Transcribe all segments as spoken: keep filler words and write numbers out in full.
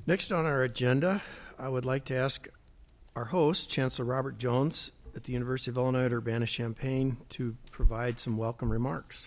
Next on our agenda, I would like to ask our host, Chancellor Robert Jones at the University of Illinois at Urbana-Champaign, to provide some welcome remarks.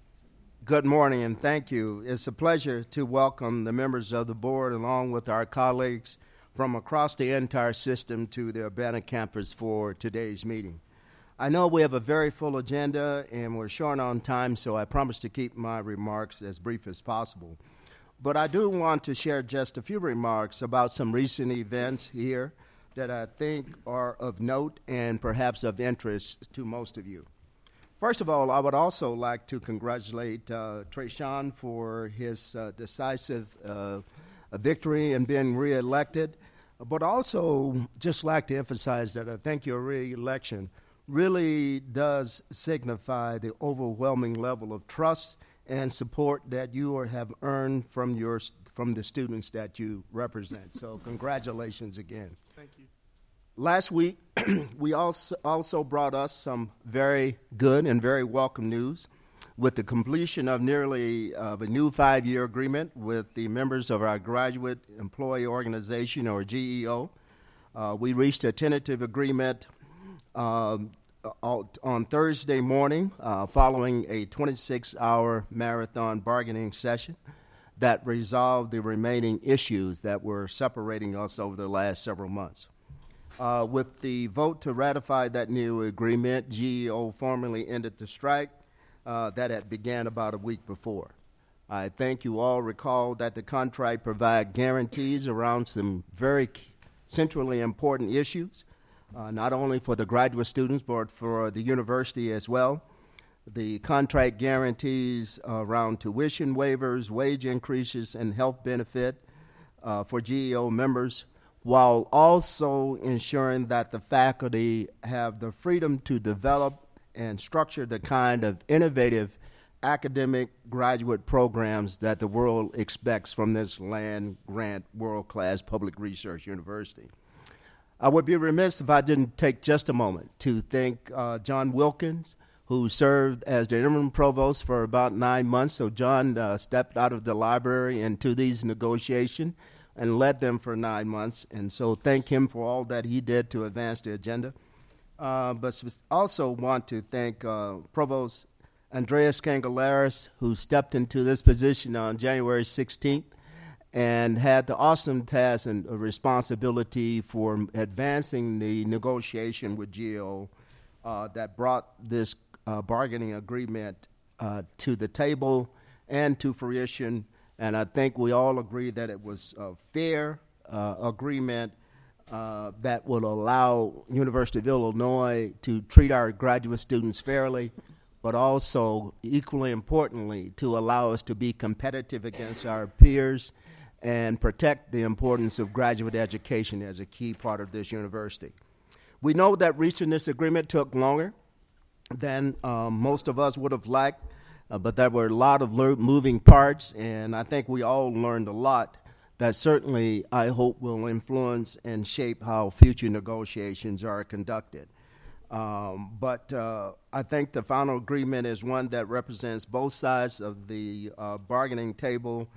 Good morning and thank you. It's a pleasure to welcome the members of the board along with our colleagues from across the entire system to the Urbana campus for today's meeting. I know we have a very full agenda and we're short on time, so I promise to keep my remarks as brief as possible. But I do want to share just a few remarks about some recent events here that I think are of note and perhaps of interest to most of you. First of all, I would also like to congratulate uh, Trayshawn for his uh, decisive uh, victory in being reelected, but also just like to emphasize that I think your reelection really does signify the overwhelming level of trust and support that you are, have earned from your from the students that you represent. So congratulations again. Thank you. Last week, we also, also brought us some very good and very welcome news with the completion of nearly uh, a new five-year agreement with the members of our Graduate Employee Organization, or G E O. Uh, we reached a tentative agreement um, on Thursday morning uh, following a twenty-six hour marathon bargaining session that resolved the remaining issues that were separating us over the last several months. Uh, with the vote to ratify that new agreement, G E O formally ended the strike uh, that had began about a week before. I think you all recall that the contract provided guarantees around some very centrally important issues, Uh, not only for the graduate students, but for the university as well. The contract guarantees uh, around tuition waivers, wage increases, and health benefit uh, for G E O members, while also ensuring that the faculty have the freedom to develop and structure the kind of innovative academic graduate programs that the world expects from this land-grant, world-class public research university. I would be remiss if I didn't take just a moment to thank uh, John Wilkins, who served as the interim provost for about nine months. So John uh, stepped out of the library into these negotiations and led them for nine months. And so thank him for all that he did to advance the agenda. Uh, but also want to thank uh, Provost Andreas Cangelaris, who stepped into this position on January sixteenth. And had the awesome task and responsibility for advancing the negotiation with G E O uh, that brought this uh, bargaining agreement uh, to the table and to fruition. And I think we all agree that it was a fair uh, agreement uh, that will allow University of Illinois to treat our graduate students fairly, but also, equally importantly, to allow us to be competitive against our peers and protect the importance of graduate education as a key part of this university. We know that reaching this agreement took longer than um, most of us would have liked, uh, but there were a lot of le- moving parts, and I think we all learned a lot that certainly, I hope, will influence and shape how future negotiations are conducted. Um, but uh, I think the final agreement is one that represents both sides of the uh, bargaining table.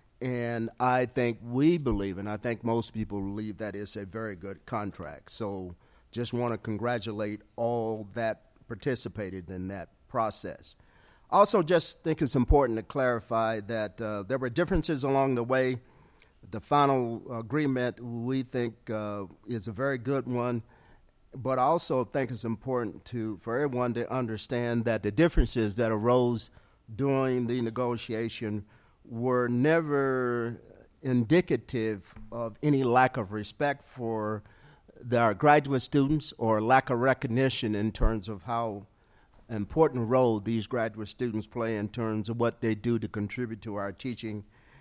And I think we believe, and I think most people believe, that it's a very good contract. So just want to congratulate all that participated in that process. Also just think it's important to clarify that uh, there were differences along the way. The final agreement, we think, uh, is a very good one. But I also think it's important to for everyone to understand that the differences that arose during the negotiation were never indicative of any lack of respect for the, our graduate students or lack of recognition in terms of how important role these graduate students play in terms of what they do to contribute to our teaching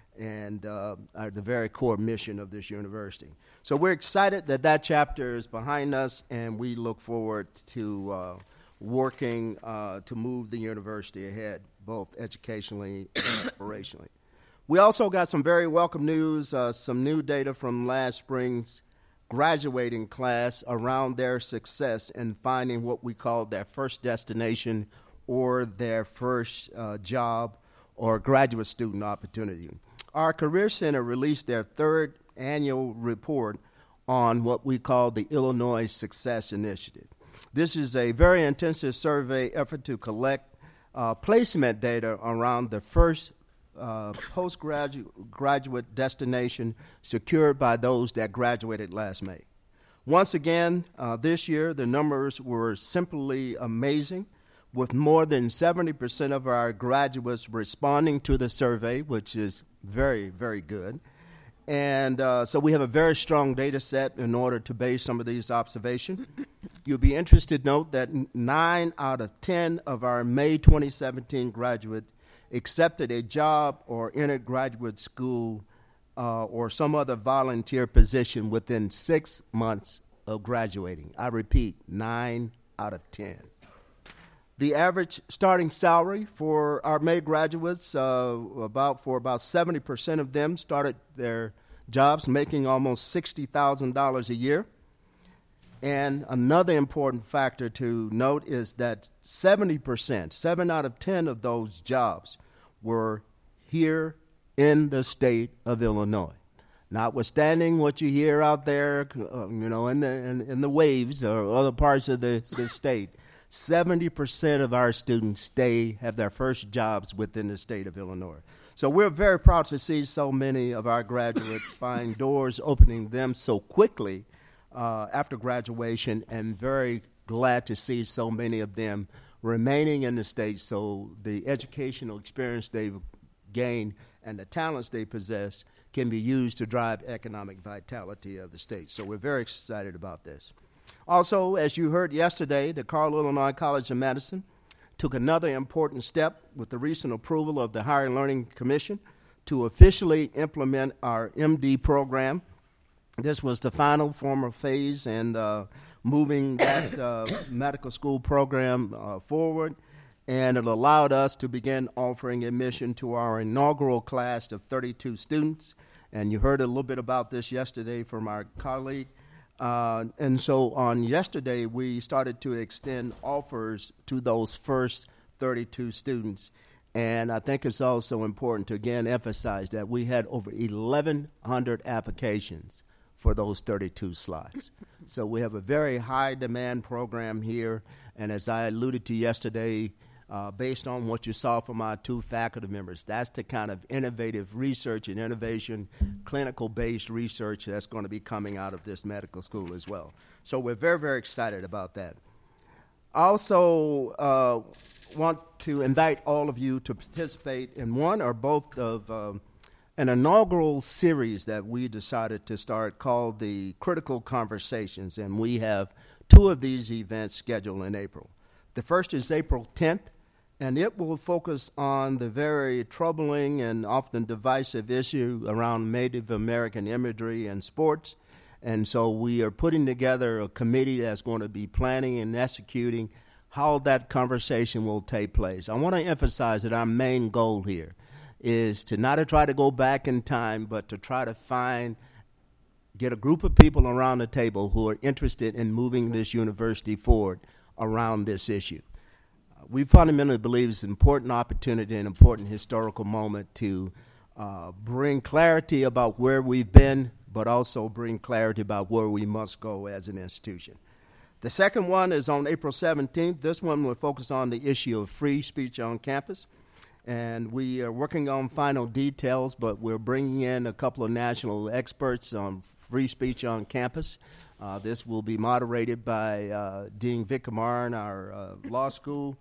and uh, are the very core mission of this university. So we're excited that that chapter is behind us, and we look forward to uh, working uh, to move the university ahead, both educationally and operationally. We also got some very welcome news, uh, some new data from last spring's graduating class around their success in finding what we call their first destination or their first uh, job or graduate student opportunity. our Career Center released their third annual report on what we call the Illinois Success Initiative. This is a very intensive survey effort to collect uh, placement data around the first uh, postgraduate graduate destination secured by those that graduated last May. Once again, uh, this year, the numbers were simply amazing, with more than seventy percent of our graduates responding to the survey, which is very, very good. And uh, so we have a very strong data set in order to base some of these observations. You'll be interested to note that nine out of ten of our May twenty seventeen graduates accepted a job or entered graduate school uh, or some other volunteer position within six months of graduating. I repeat, nine out of ten. The average starting salary for our May graduates, uh, about for about seventy percent of them started their jobs making almost sixty thousand dollars a year. And another important factor to note is that seventy percent, seven out of ten of those jobs were here in the state of Illinois. Notwithstanding what you hear out there, uh, you know, in the in, in the waves or other parts of the, the state, seventy percent of our students stay, have their first jobs within the state of Illinois. So we're very proud to see so many of our graduates find doors opening them so quickly uh, after graduation, and very glad to see so many of them remaining in the state so the educational experience they've gained and the talents they possess can be used to drive economic vitality of the state. So we're very excited about this. Also, as you heard yesterday, the Carle Illinois College of Medicine took another important step with the recent approval of the Higher Learning Commission to officially implement our M D program. This was the final formal phase in uh, moving that uh, medical school program uh, forward, and it allowed us to begin offering admission to our inaugural class of thirty-two students. And you heard a little bit about this yesterday from our colleague. Uh, and so on yesterday, we started to extend offers to those first thirty-two students. And I think it's also important to, again, emphasize that we had over eleven hundred applications for those thirty-two slots. So we have a very high demand program here. And as I alluded to yesterday, uh, based on what you saw from our two faculty members, that's the kind of innovative research and innovation, clinical-based research that's going to be coming out of this medical school as well. So we're very, very excited about that. I also uh, want to invite all of you to participate in one or both of uh, an inaugural series that we decided to start called the Critical Conversations, and we have two of these events scheduled in April. The first is April tenth, and it will focus on the very troubling and often divisive issue around Native American imagery and sports. And so we are putting together a committee that's going to be planning and executing how that conversation will take place. I want to emphasize that our main goal here is to not to try to go back in time, but to try to find, get a group of people around the table who are interested in moving this university forward around this issue. Uh, we fundamentally believe it's an important opportunity, an important historical moment to uh, bring clarity about where we've been, but also bring clarity about where we must go as an institution. The second one is on April seventeenth. This one will focus on the issue of free speech on campus. And we are working on final details, but we're bringing in a couple of national experts on free speech on campus. Uh, this will be moderated by uh, Dean Vic Kamar in our uh, law school.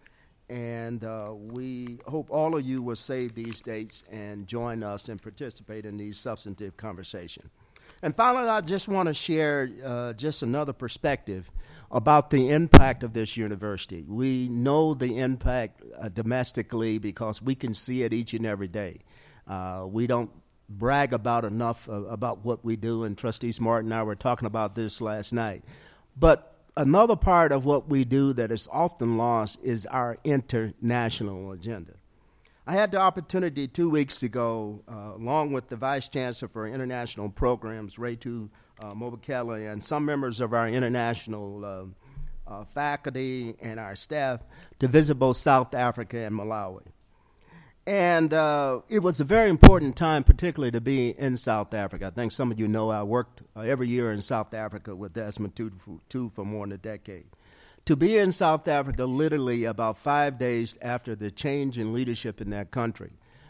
And uh, we hope all of you will save these dates and join us and participate in these substantive conversations. And finally, I just want to share uh, just another perspective about the impact of this university. We know the impact uh, domestically because we can see it each and every day. Uh, we don't brag about enough uh, about what we do, and Trustee Smart and I were talking about this last night. But another part of what we do that is often lost is our international agenda. I had the opportunity two weeks ago, uh, along with the Vice Chancellor for International Programs, Ratu uh, Mobakele, and some members of our international uh, uh, faculty and our staff, to visit both South Africa and Malawi. And uh, it was a very important time, particularly to be in South Africa. I think some of you know I worked uh, every year in South Africa with Desmond Tutu for more than a decade. To be in South Africa literally about five days after the change in leadership in that country,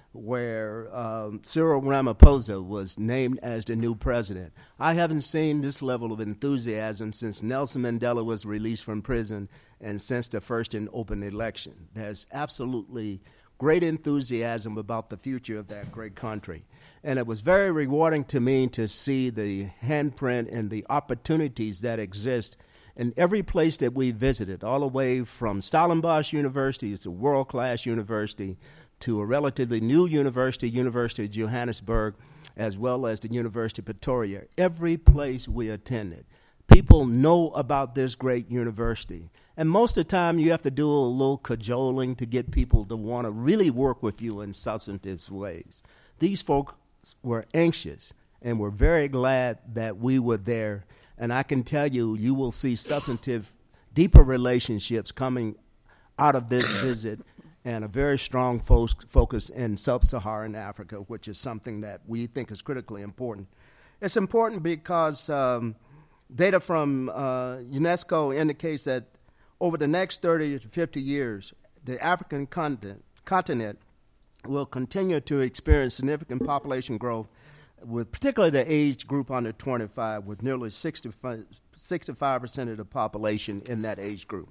where um, Cyril Ramaphosa was named as the new president. I haven't seen this level of enthusiasm since Nelson Mandela was released from prison and since the first and open election. There's absolutely great enthusiasm about the future of that great country. And it was very rewarding to me to see the handprint and the opportunities that exist in every place that we visited, all the way from Stellenbosch University, it's a world-class university, to a relatively new university, University of Johannesburg, as well as the University of Pretoria. Every place we attended, people know about this great university. And most of the time, you have to do a little cajoling to get people to want to really work with you in substantive ways. These folks were anxious and were very glad that we were there. And I can tell you, you will see substantive, deeper relationships coming out of this visit, and a very strong fo- focus in sub-Saharan Africa, which is something that we think is critically important. It's important because um, data from uh, UNESCO indicates that over the next thirty to fifty years, the African continent, continent will continue to experience significant population growth, with particularly the age group under twenty-five, with nearly sixty-five percent of the population in that age group.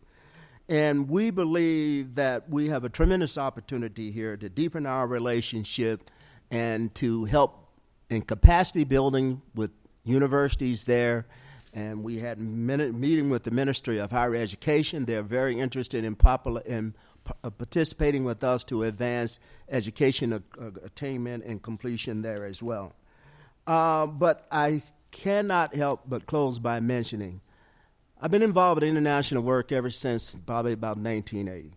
And we believe that we have a tremendous opportunity here to deepen our relationship and to help in capacity building with universities there. And we had a meeting with the Ministry of Higher Education. They're very interested in, popul- in p- participating with us to advance education a- a- attainment and completion there as well. Uh, but I cannot help but close by mentioning, I've been involved in international work ever since probably about nineteen eighty.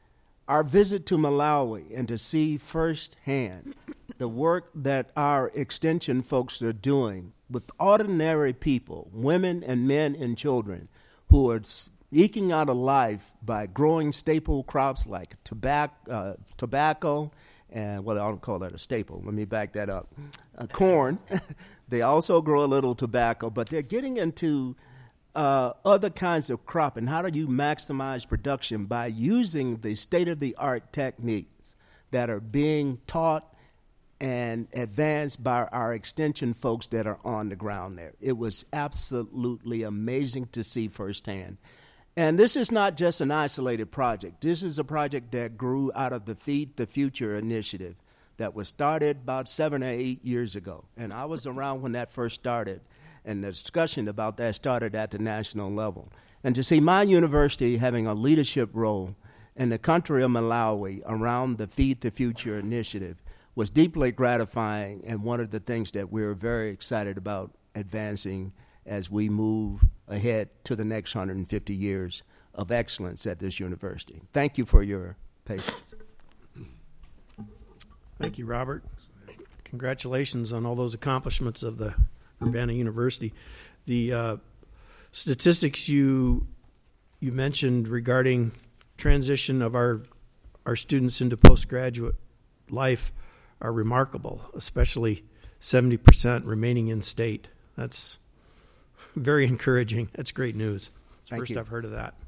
Our visit to Malawi and to see firsthand the work that our extension folks are doing with ordinary people, women and men and children, who are eking out a life by growing staple crops like tobacco, uh, tobacco and, well, I don't call that a staple. Let me back that up. Uh, corn. They also grow a little tobacco, but they're getting into uh, other kinds of crop. And how do you maximize production? By using the state-of-the-art techniques that are being taught and advanced by our extension folks that are on the ground there. It was absolutely amazing to see firsthand. And this is not just an isolated project. This is a project that grew out of the Feed the Future initiative that was started about seven or eight years ago. And I was around when that first started, and the discussion about that started at the national level. And to see my university having a leadership role in the country of Malawi around the Feed the Future initiative was deeply gratifying, and one of the things that we're very excited about advancing as we move ahead to the next one hundred fifty years of excellence at this university. Thank you for your patience. Thank you, Robert. Congratulations on all those accomplishments of the Urbana University. The uh, statistics you you mentioned regarding transition of our our students into postgraduate life are remarkable, especially seventy percent remaining in state. That's very encouraging. That's great news. It's the Thank first you. I've heard of that.